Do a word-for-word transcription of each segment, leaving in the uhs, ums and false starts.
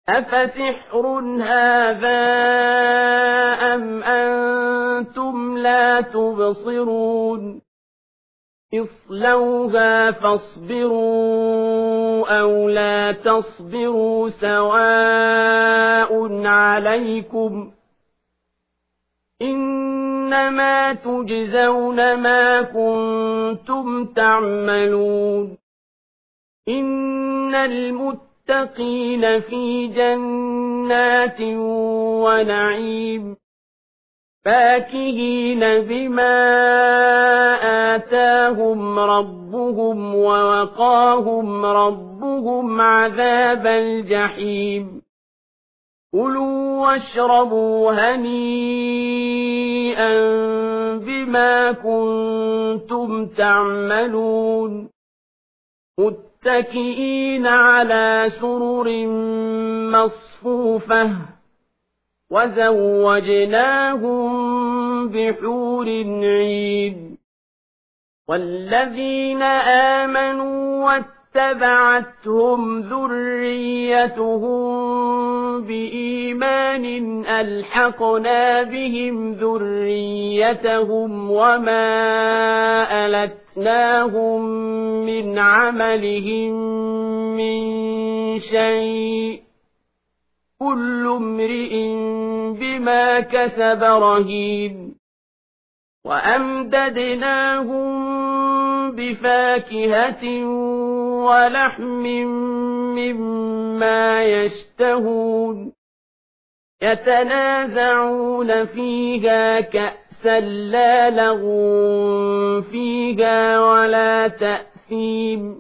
أفسحر هذا أم أنتم لا تبصرون اصلوها فاصبروا أو لا تصبروا سواء عليكم إنما تجزون ما كنتم تعملون إن المتقين في جنات ونعيم فاكهين بما آتاهم ربهم ووقاهم ربهم عذاب الجحيم كلوا واشربوا هنيئا بما كنتم تعملون متكئين على سرر مصفوفة وزوجناهم بحور عين والذين آمنوا واتبعتهم ذريتهم بإيمان ألحقنا بهم ذريتهم وما ألتناهم من عملهم من شيء كل امرئ بما كسب رهين وأمددناهم بفاكهة ولحم مما يشتهون يتنازعون فيها كأسا لا لغو فيها ولا تأثيم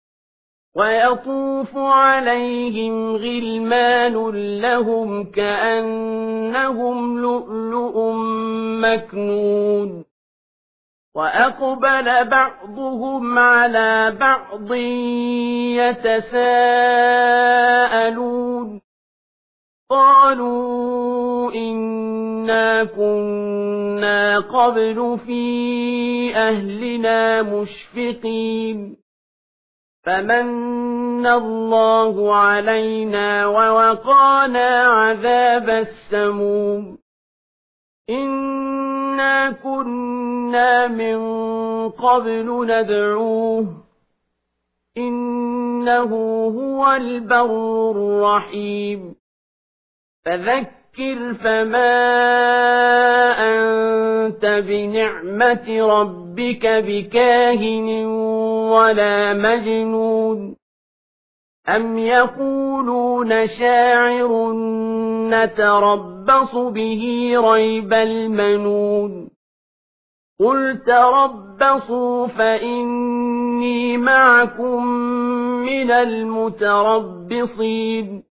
ويطوف عليهم غلمان لهم كأنهم لؤلؤ مكنون وأقبل بعضهم على بعض يتساءلون قالوا إنا كنا قبل في أهلنا مشفقين فمن الله علينا ووقانا عذاب السموم إنا كنا من قبل ندعوه إنه هو البر الرحيم فذكر فما أنت بنعمة ربك بكاهن ولا مجنون أم يقولون شاعر نتربص به ريب المنون قل تربصوا فإني معكم من المتربصين